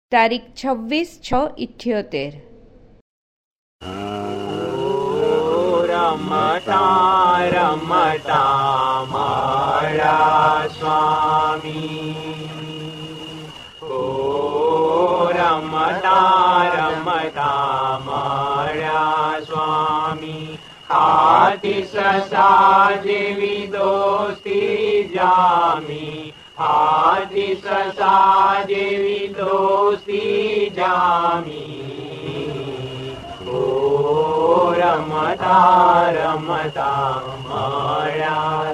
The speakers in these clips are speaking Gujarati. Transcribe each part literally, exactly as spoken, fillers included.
તારીખ છવ્વીસ છ ઇઠ્યોતેર. રમતા રમતા મારા સ્વામી, ઓ રમતા રમતા મારા સ્વામી, હાથી સસા જેવી દોસ્તી જામી, હાથી સસા જેવી દોસ્તી જામી, ઓ રમતા રમતા મારા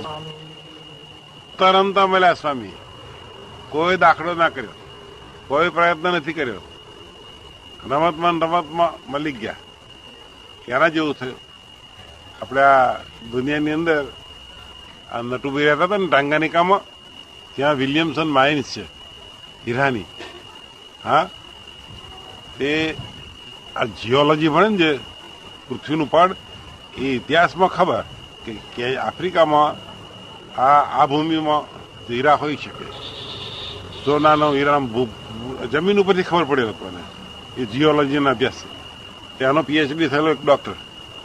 રમતા મળ્યા સ્વામી. કોઈ દાખલો ના કર્યો, કોઈ પ્રયત્ન નથી કર્યો, રમતમાં રમતમાં મળી ગયા. ક્યાંના જેવું થયું? આપણે આ દુનિયાની અંદર આ નટુભાઈ રહેતા હતા ને ટાંગાનિકામાં, ત્યાં વિલિયમસન માઇન્સ છે હીરાની. હા, તે આ જીઓલોજી ભણે ને જે પૃથ્વીનું પડ, એ ઇતિહાસમાં ખબર કે ક્યાંય આફ્રિકામાં આ આ ભૂમિમાં હીરા હોઈ શકે. સોનાનો હીરા જમીન ઉપરથી ખબર પડે લોકોને. એ જીઓલોજીના અભ્યાસ. ત્યાંનો પીએચડી થયેલો એક ડોક્ટર.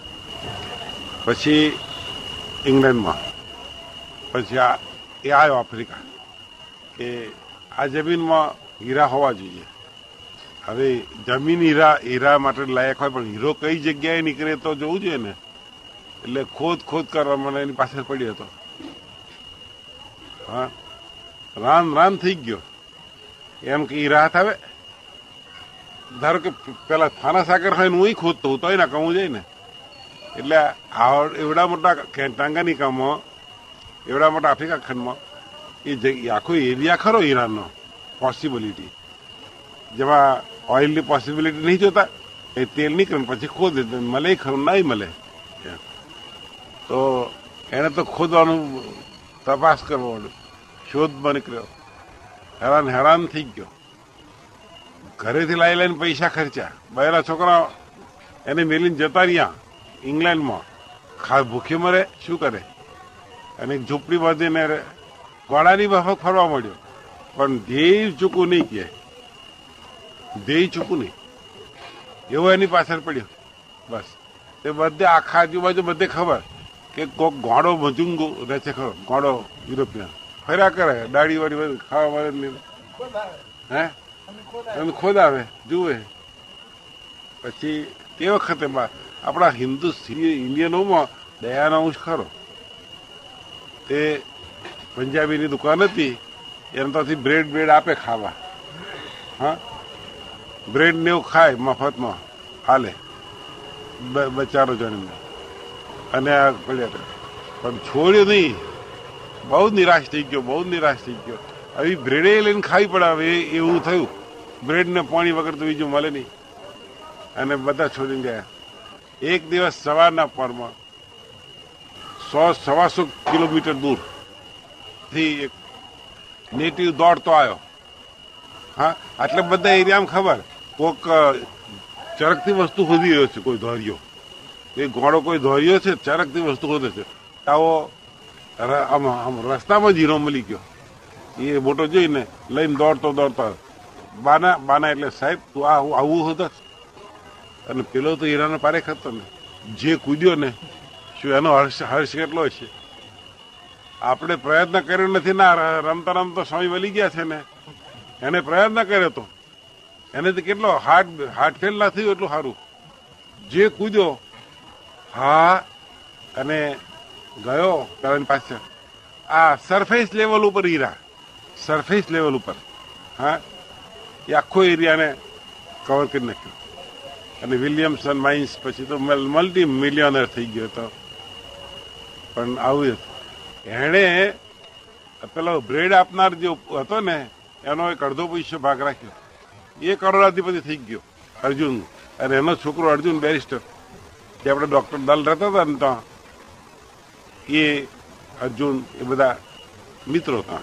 પછી ઇંગ્લેન્ડમાં, પછી આ એ આવ્યો આફ્રિકા કે આ જમીનમાં હીરા હોવા જોઈએ. હવે જમીન હીરા હીરા માટે લાયક હોય, પણ હીરો કઈ જગ્યાએ નીકળે તો જોવું જોઈએ ને. એટલે ખોદ ખોદ કરવા મને એની પાછળ પડ્યો હતો. હા, રાન રાન થઈ ગયો એમ કે હીરા આવે. ધારો કે પેલા થાના સાગર હોય ને હું ખોદતો હું તોય ના કહું જાય ને. એટલે એવડા મોટા ટાંગાનિકામાં, એવડા મોટા આફ્રિકા ખંડમાં એ આખો એરિયા ખરો હીરાનો પોસિબિલિટી, જેમાં ઓઇલની પોસિબિલિટી નહીં જોતા. એ તેલ નીકળે પછી ખોદે, મળે ખરું નહીં મળે. તો એને તો ખોદવાનું તપાસ કરવો, શોધમાં નીકળ્યો. હેરાન હેરાન થઈ ગયો. ઘરેથી લાવી લઈને પૈસા ખર્ચ્યા. બહેરા છોકરા એને મેલીને જતા રહ્યા ઇંગ્લેન્ડમાં. ખા ભૂખી મરે શું કરે? અને એક ઝૂંપડી બાંધીને ગોળાની માફક ફરવા મળ્યો. પણ ધ્યેય ચૂકવું નહીં કે ધ્યેય ચૂકવું નહીં એવો એની પાછળ પડ્યો. બસ તે બધે આખા આજુબાજુ બધે ખબર કે કોક ગોળો મજુંગો રહે છે ખરો, ગોળો યુરોપિયન ફર્યા કરે, દાઢી વાળી ખાવા વાળે હે એમ ખોદ આવે જુએ. પછી તે વખતે આપણા હિન્દુ ઇન્ડિયનોમાં દયાનો અંશ ખરો. તે પંજાબીની દુકાન હતી, એને ત્યાંથી બ્રેડ બ્રેડ આપે ખાવા. હા, બ્રેડ ને એવું ખાય મફતમાં હાલે બચારો જણીને. અને આ પડ્યા પણ છોડ્યો નહીં. બહુ નિરાશ થઈ ગયો, બહુ નિરાશ થઈ ગયો. આવી બ્રેડે લઈને ખાવી પડે હવે એવું થયું. બ્રેડ ને પાણી વગર તો બીજું મળે નહીં. અને બધા છોડીને ગયા. એક દિવસ સવારના પરમાં સો સવાસો કિલોમીટર દૂર થી એક નેટિવ દોડતો આવ્યો. હા, એટલે બધા એરિયામાં ખબર કોઈક ચરકતી વસ્તુ ખોદી રહ્યો છે, કોઈ ધોર્યો. એ ઘોડો કોઈ ધોર્યો છે, ચરકતી વસ્તુ ખોદે છે. આવો આમ રસ્તામાં જ હીરો મળી ગયો. એ મોટો જોઈને લઈને દોડતો દોડતો બાના બાના એટલે સાહેબ તું આ આવું હોતા. અને પેલો તો હીરાનો પારેખ હતો ને, જે કૂદ્યો ને શું એનો હર્ષ હર્ષ કેટલો છે. આપણે પ્રયત્ન કર્યો નથી ના, રમતા રમતા સ્વામી મળી ગયા છે ને. એને પ્રયત્ન કર્યો તો એને તો કેટલો હાર્ટ હાર્ટ ફેલ ના થયું એટલું સારું. જે કૂદ્યો હા અને ગયો પેલાની પાસે. આ સરફેસ લેવલ ઉપર હીરા, સરફેસ લેવલ ઉપર. હા, એ આખો એરિયાને કવર કરી નાખ્યો. અને વિલિયમસન માઇન્સ પછી તો મલ્ટી મિલિયનર થઈ ગયો હતો. પણ આવું હતું. એણે પેલો બ્રેડ આપનાર જે હતો ને એનો એક અડધો પૈસો ભાગ રાખ્યો. એ કરોડાધિપતિ થઈ ગયો અર્જુન. અને એનો છોકરો અર્જુન બેરિસ્ટર, જે આપણે ડોક્ટર દલ રહેતા હતા ને ત્યાં, એ અર્જુન એ બધા મિત્રો હતા.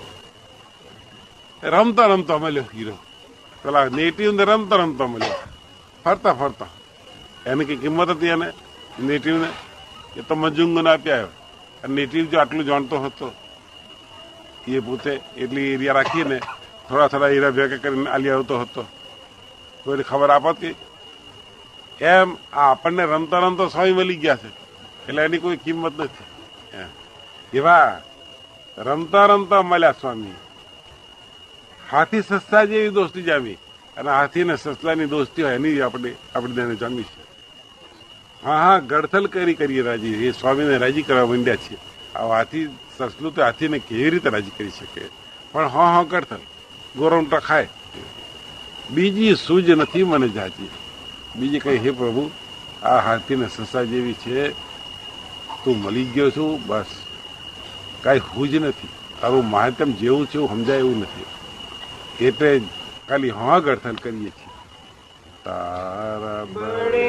રમતા રમતા મળ્યો હીરો. પેલા નેટિવ ને રમતા રમતા મળ્યો, ફરતા ફરતા. એની કઈ કિંમત હતી એને નેટિવને, એ તો મજુંગોને આપી આવ્યો. અને નેટિવ જો આટલું જાણતો હતો એ પોતે એટલી એરિયા રાખીને થોડા થોડા હીરા ભેગા કરીને આલી આવતો હતો. કોઈને ખબર આપત કે એમ આ આપણને રમતા રમતા સ્વામી મળી ગયા છે એટલે એની કોઈ કિંમત નથી. એવા રમતા રમતા મળ્યા સ્વામી. હાથી સસ્તા જેવી દોસ્તી જામી અને હાથી ને સસલાની દોસ્તી હોય એની આપણે આપણે તેને જામી છે. હા હા ગડથલ કરી કરીએ રાજી, એ સ્વામીને રાજી કરવા માંડ્યા છીએ. આ હાથી સસલું તો હાથીને કેવી રીતે રાજી કરી શકે, પણ હા હા ગડથલ ગોરમટા ખાય. બીજી સૂજ નથી મને જાજી, બીજી કઈ હે પ્રભુ આ હાથીને સસા જેવી છે, તું મળી ગયો છું બસ, કઈ હુજ નથી. તારું મહાત્મ જેવું છે એવું સમજાય એવું નથી, એટલે ખાલી હા ગડથલ કરીએ છીએ. તારા બડે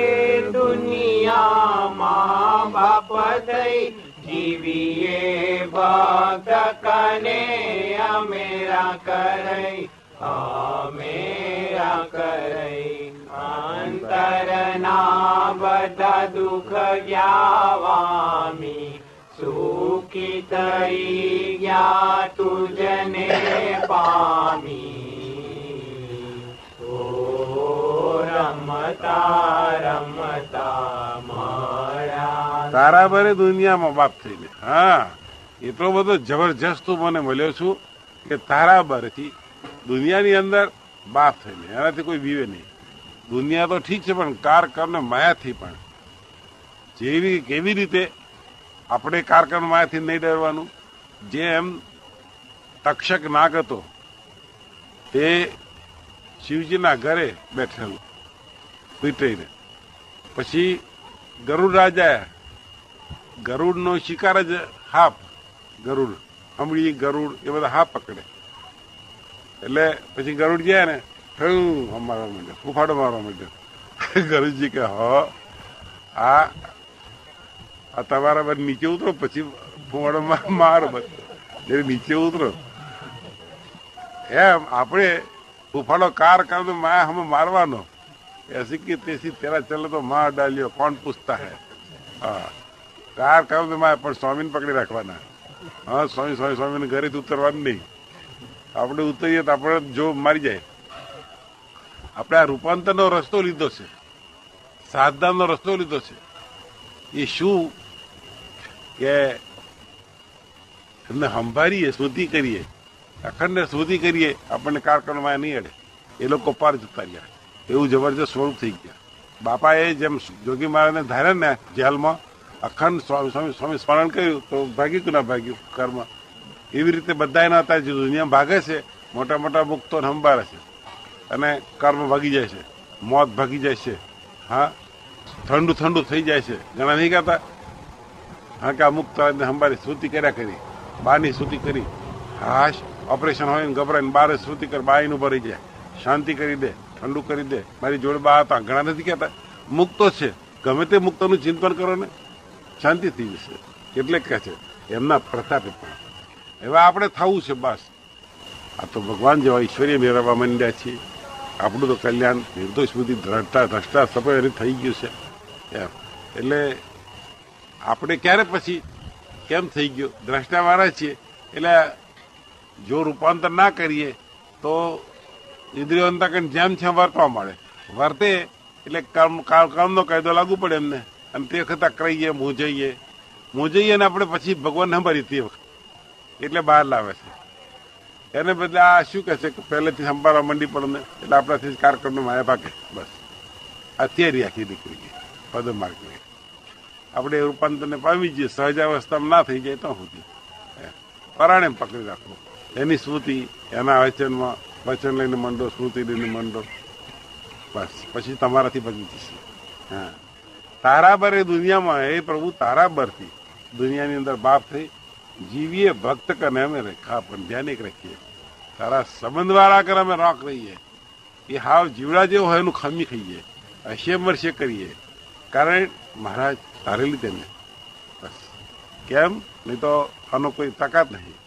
દુનિયામાં બાપ થઈ જીવીએ ભક્ત કને અમેરા કરઈ અમેરા કરઈ. અંતરના બધા દુઃખ ગ્યાવામી સુખી થઈ ગયા તુજને પામી. રમતા રમતા મળ્યા તારા બરે દુનિયામાં બાપ થઈને. હા એટલો બધો જબરજસ્ત તું મને મળ્યો છું કે તારા બરથી દુનિયાની અંદર બાપ થઈને, એનાથી કોઈ બીવે નહીં. દુનિયા તો ઠીક છે પણ કાર કર્મ માયાથી પણ જેવી કેવી રીતે આપણે કાર કર્મ માયાથી નહીં ડરવાનું. જેમ તક્ષક નાગ હતો તે શિવજીના ઘરે બેઠેલું પીટાઈને, પછી ગરુડ રાજા ગરુડનો શિકાર જ હાપ, ગરુડ હમણી ગરુડ એ બધા હાપ પકડે એટલે પછી ગરુડ જાય ને થયું મારવા માંડ્યો, ફૂફાડો મારવા માંડ્યો. ગરુડજી કે હ આ તમારા બધ નીચે ઉતરો પછી ફૂફાડો મારો, બધ નીચે ઉતરો. એમ આપણે ફૂફાડો કાર કામ માયા હમે મારવાનો, ऐसी कि तेसी तेरा चले तो मार डालियो कौन पूछता है. હા કાર કામ તો માયા પણ સ્વામીને પકડી રાખવાના. હા સ્વામી સ્વામી સ્વામીને ઘરેથી ઉતરવાનું નહીં. આપણે ઉતરીએ તો આપણે જો મારી જાય. આપણે આ રૂપાંતરનો રસ્તો લીધો છે, સાધનાનો રસ્તો લીધો છે. એ શું કે એમને સંભાળીએ, સ્મૃતિ કરીએ, અખંડ સ્મૃતિ કરીએ, આપણને કાર કરવામાં નહીં અડે. એ લોકો પાર જતા રહ્યા, એવું જબરજસ્ત સ્વરૂપ થઈ ગયા. બાપાએ જેમ જોગી મહારાજને ધારે ને જેલમાં અખંડ સ્વામી સ્વામી સ્વામી સ્મરણ કર્યું તો ભાગ્યું કે ના ભાગ્યું કર્મ. એવી રીતે બધા એના હતા જે દુનિયામાં ભાગે છે, મોટા મોટા મુક્તો સંભાળે છે અને કર્મ ભાગી જાય છે, મોત ભાગી જાય છે. હા ઠંડુ ઠંડુ થઈ જાય છે. ઘણા નહીં કહેતા હા કે આ મુક્ત સંભાળી સ્તુતિ કર્યા કરી, બારની સ્તુતિ કરી. હાશ ઓપરેશન હોય ને ગભરાઈને બાર સ્તુતિ કરી, બાઈનું ભરી જાય, શાંતિ કરી દે, ઠંડુ કરી દે. મારી જોડે બા હતા, ઘણા નથી કહેતા મુક્તો છે, ગમે તે મુક્તોનું ચિંતન કરો ને શાંતિ થઈ જશે. એટલે કહે છે એમના પ્રતાપે પણ હવે આપણે થવું છે બસ. આ તો ભગવાન જેવા ઈશ્વરીય મેળવવા માંડ્યા છીએ. આપણું તો કલ્યાણ નિર્દોષ બુદ્ધિ દ્રષ્ટા દ્રષ્ટા સપય થઈ ગયું છે એમ. એટલે આપણે ક્યારે પછી કેમ થઈ ગયો દ્રષ્ટા વાળા છીએ. એટલે જો રૂપાંતર ના કરીએ તો ઇન્દ્રિયો અંતકરણ જેમ છે વર્તવા મળે. વર્તે એટલે કર્મ કર્મનો કાયદો લાગુ પડે એમને, અને તે વખત અકરાઈએ મૂંઝાઈએ મૂંઝાઈએ ને આપણે પછી ભગવાન સંભાળીએ તે વખત એટલે બહાર લાવે છે. એને બદલે આ શું કહે છે કે પહેલેથી સંભાળવા માંડી પડે એટલે આપણાથી કાર્યક્રમનો માયા ભાગે. બસ આ થિયરી આખી નીકળી ગઈ પદમાર્ગની. આપણે રૂપાંતરને પામી જઈએ, સહજાવસ્થામાં ના થઈ જાય તો સુધી પરાણે પકડી રાખવું. એની સ્મૃતિ એના વચનમાં વચન લઈને મંડો, સ્મૃતિ લઈને મંડો, બસ પછી તમારાથી બચી જશે. હા તારા બરે દુનિયામાં એ પ્રભુ તારા બરથી દુનિયાની અંદર બાપ થઈ જીવીએ ભક્ત કને અમે રેખા પણ ધ્યાન એક રાખીએ. તારા સંબંધવાળા કર અમે રોક રહીએ. એ હાવ જીવડા જેવો હોય એનું ખામી ખાઈએ, હશે મરશે કરીએ, કારણ મહારાજ તારે લીધે ને બસ. કેમ નહીં તો આનો કોઈ તાકાત નહીં.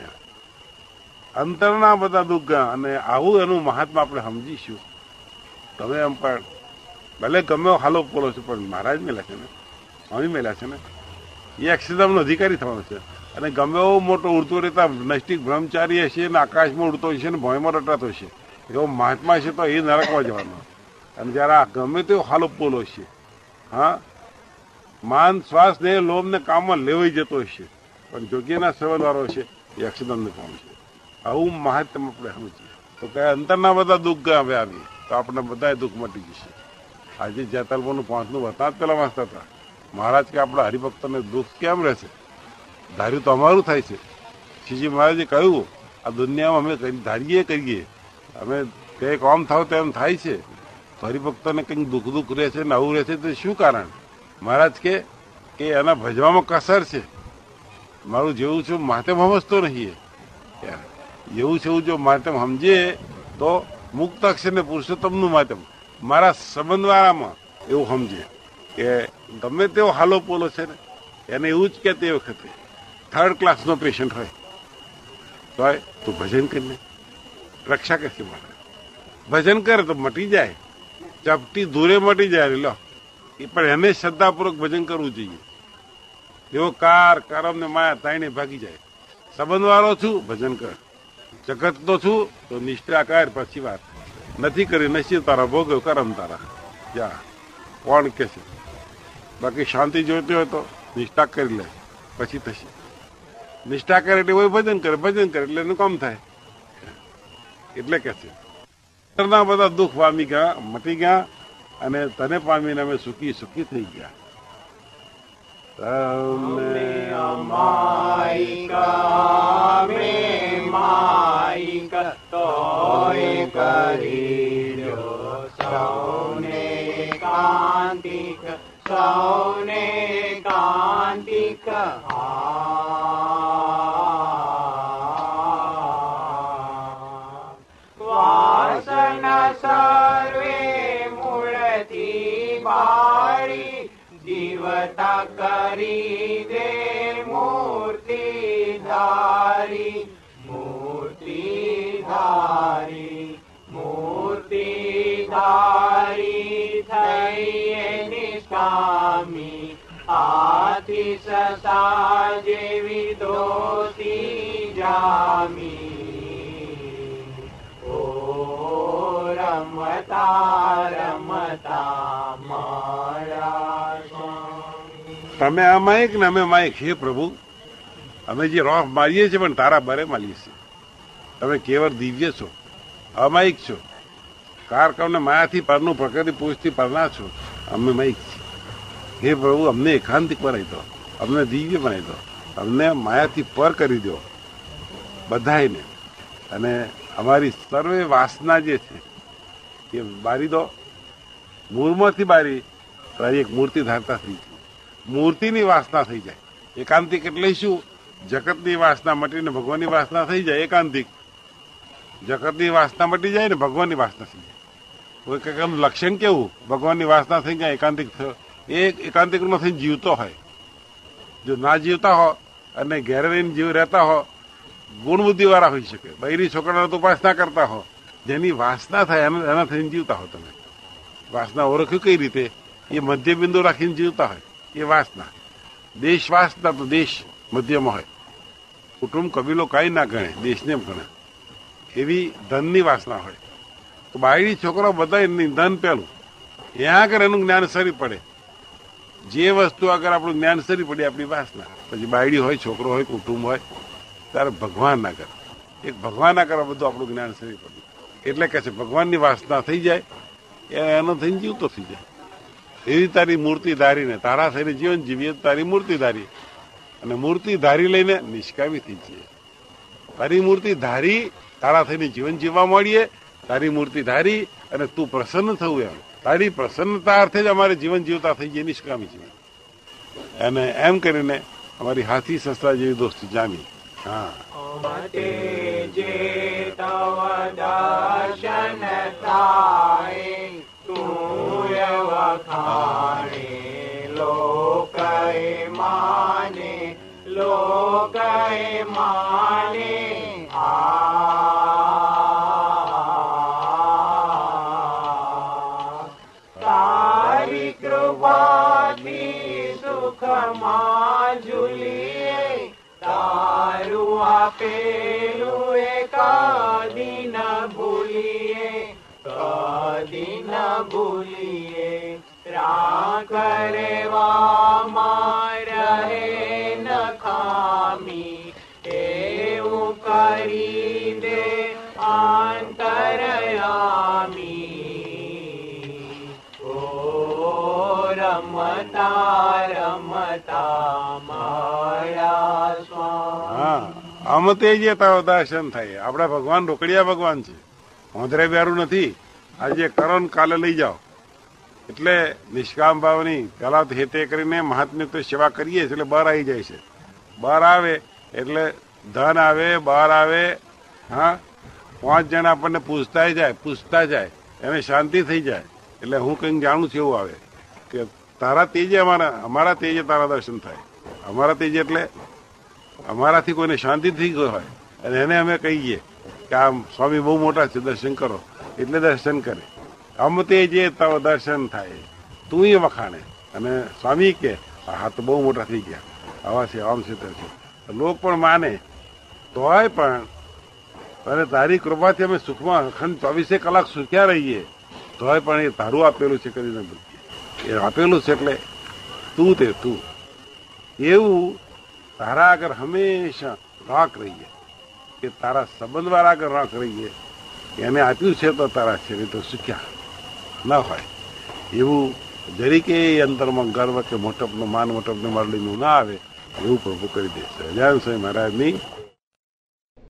અંતરના બધા દુઃખ અને આવું એનું મહાત્મા આપણે સમજીશું. તમે એમ પણ ભલે ગમે હાલો બોલો છો પણ મહારાજ મેળ્યા છે ને, સ્વામી મેળ્યા છે ને, એ અક્ષરધામનો અધિકારી થવાનો છે. અને ગમે એવો મોટો ઉડતો રહેતા નૈષ્ટિક બ્રહ્મચારી હશે ને આકાશમાં ઉડતો હશે ને ભોયમાં રટાતો હશે, એવો મહાત્મા છે તો એ નરકમાં જવાનો. અને જયારે આ ગમે તેવો હાલો પોલો છે, હા, માન શ્વાસ ને લોભ ને કામમાં લેવાઈ જતો હશે, પણ જોગીના સેવન વાળો છે એ અક્ષરધામને પામશે. આવું મહાત્મ આપણે સમજીએ તો કયા અંતરના બધા દુઃખ હવે આવીએ તો આપણે બધા દુઃખ મટી જશે. આજે જેતલપુરનું પાંચનું વરસાદ પેલા વાંચતા હતા મહારાજ કે આપણા હરિભક્તોને દુઃખ કેમ રહેશે, ધાર્યું તો અમારું થાય છે. શ્રીજી મહારાજે કહ્યું આ દુનિયામાં અમે ધારીએ કરીએ અમે કંઈક આમ થાવ તેમ થાય છે, હરિભક્તોને કંઈક દુઃખ દુઃખ રહે છે ને આવું રહે છે તો શું કારણ? મહારાજ કે કે એના ભજવામાં કસર છે. મારું જેવું છું માતેમ સમજતો નહીં, એવું છે એવું જો માતેમ સમજે તો મુક્ત અક્ષર ને પુરુષોત્તમનું માતેમ મારા સંબંધવાળામાં એવું સમજે કે ગમે તેવો હાલો પોલો છે ને એને એવું જ કે તે વખતે થર્ડ ક્લાસનો પેશન્ટ હોય તો તું ભજન કરીને રક્ષા કરશે. મારે ભજન કરે તો મટી જાય, ચપટી દૂરે મટી જાય લો, એ પણ એને શ્રદ્ધાપૂર્વક ભજન કરવું જોઈએ. એવો કાર કરમ ને માયા તાઈને ભાગી જાય. સંબંધવાળો છું ભજન કર, જગતનો છું તો નિષ્ઠા કર, પછી વાત નથી કરી નસીબ તારા ભોગવ કરમ તારા જા કોણ કે છે. બાકી શાંતિ જોઈતી હોય તો નિષ્ઠા કરી લે પછી થશે. નિષ્ઠા કરે એટલે કોઈ ભજન કરે, ભજન કરે એટલે એનું કામ થાય. એટલે કે છે બધા દુઃખ પામી ગયા, મટી ગયા અને તને પામીને અમે સુખી સુખી થઈ ગયા. અમે અમાયિકા મે માયિકા તોય કરીજો સૌને કાંતિક સૌને કાંતિક વાસના સર્વે મૂળથી બાળી જીવતા કરી દે મૂર્તિ ધારી મૂર્તિ ધારી મૂર્તિ ધારી થઈએ નિષ્કામી આથી સસા જેવી દોતી જામી. ઓ રમતા રમતા મારા તમે આ માયક ને અમે માયક. હે પ્રભુ, અમે જે રોફ મારીએ છીએ પણ તારા બરે મારીએ છીએ. તમે કેવળ દિવ્ય છો, અમાયિક છો, કાર કમને માયાથી પરનું પ્રકૃતિ પુરુષથી પરના છો. અમે માયિક છીએ. હે પ્રભુ, અમને એકાંતિક બનાવી દો, અમને દિવ્ય બનાવી દો, અમને માયાથી પર કરી દો બધાને, અને અમારી સર્વે વાસના જે છે એ બારી દો. મૂળમાંથી બારી તારી એક મૂર્તિ ધારતા થઈ જાય, મૂર્તિની વાસના થઈ જાય. એકાંતિક એટલે શું? જગતની વાસના મટીને ભગવાનની વાસના થઈ જાય. એકાંતિક જગતની વાસના મટી જાય ને ભગવાનની વાસના થઈ જાય. કોઈ કંઈક લક્ષણ કેવું? ભગવાનની વાસના થઈ જાય એકાંતિક થયો. એ એકાંતિકમાં થઈને જીવતો હોય. જો ના જીવતા હો અને ઘેરે રહીને જીવ રહેતા હો, ગુણ બુદ્ધિવાળા હોઈ શકે, બૈરી છોકરાનો તો ઉપાસના કરતા હો, જેની વાસના થાય એના એના થઈને જીવતા હો. તમે વાસના ઓળખ્યું કઈ રીતે? એ મધ્ય બિંદુ રાખીને જીવતા હોય એ વાસના. દેશ વાસના તો દેશ મધ્યમાં હોય. કુટુંબ કબીલો કાંઈ ના ગણે, દેશને ગણે. એવી ધનની વાસના હોય તો બાયડી છોકરો બધા ધન પેલું ત્યાં આગળ એનું જ્ઞાન સરી પડે. જે વસ્તુ આગળ આપણું જ્ઞાન સરી પડે આપણી વાસના. પછી બાયડી હોય, છોકરો હોય, કુટુંબ હોય, ત્યારે ભગવાન ના કરે. એક ભગવાન ના કરે બધું આપણું જ્ઞાન સરી પડે. એટલે કે છે ભગવાનની વાસના થઈ જાય એનો થઈને જીવતો થઈ જાય. એવી તારી મૂર્તિ ધારીને તારા થઈને જીવન જીવીએ તારી મૂર્તિ ધારી, અને મૂર્તિ ધારી લઈને નિષ્કામી થઈ જઈએ. તારી મૂર્તિ ધારી તારા થઈને જીવન જીવવા મળીએ, તારી મૂર્તિ ધારી અને તું પ્રસન્ન થવું, એમ તારી પ્રસન્નતા અર્થે જ અમારે જીવન જીવતા થઈ જઈએ નિષ્કામી જીવન. અને એમ કરીને અમારી હાથી સસરા જેવી દોસ્તી જામી. હા, જે તવ દર્શન થાય તું વખાણે લોકય માને લોકય માને. તારી કૃપાથી સુખમાં ઝૂલીએ તારું આપેલું એ કદી ન ભૂલીએ, કદી દિન ભૂલીએ રાખ રેવામાં રહે ન ખામી એવું કરી દે આંતરયામી ઓ રમતા રમતા માયા સ્વામી. હા આમ તે જે તારો દર્શન થાય. આપડા ભગવાન રોકડિયા ભગવાન છે, ઓંધરે બેરું નથી. આજે કરો ને કાલે લઈ જાઓ. એટલે નિષ્કામ ભાવની પેલા તો હેતે કરીને મહાત્મ્ય તો સેવા કરીએ છીએ એટલે બહાર આવી જાય છે. બહાર આવે એટલે ધન આવે, બહાર આવે. હા પાંચ જણા આપણને પૂછતા જાય પૂછતા જાય એને શાંતિ થઈ જાય. એટલે હું કંઈક જાણું છું એવું આવે કે તારા તેજે અમારા અમારા તેજે તારા દર્શન થાય. અમારા તેજ એટલે અમારાથી કોઈને શાંતિ થઈ ગઈ હોય અને એને અમે કહીએ કે આ સ્વામી બહુ મોટા છે, દર્શન કરો, એટલે દર્શન કરે. આમ તે જે તારો દર્શન થાય તું એ વખાણે અને સ્વામી કે હા તો બહુ મોટા થઈ ગયા, આવા છે, આમ છે, તેમ છે. લોક પણ માને તોય પણ અને તારી કૃપાથી અમે સુખમાં અખંડ ચોવીસે કલાક સુખ્યા રહીએ તોય પણ એ તારું આપેલું છે કરીને એ આપેલું છે. એટલે તું તે તું એવું તારા આગળ હંમેશા રાખ રહીએ કે તારા સંબંધ વાળા આગળ રાખ રહીએ. એને આપ્યું છે તો તારા છે, નહીં તો સુખ્યા ન હોય. એવું જરીકે અંતરમાં ગર્વ કે મોટપનું માન મોટપને મારલીનું ના આવે એવું પ્રભુ કરી દેશે. અજાન સ્વામી મહારાજની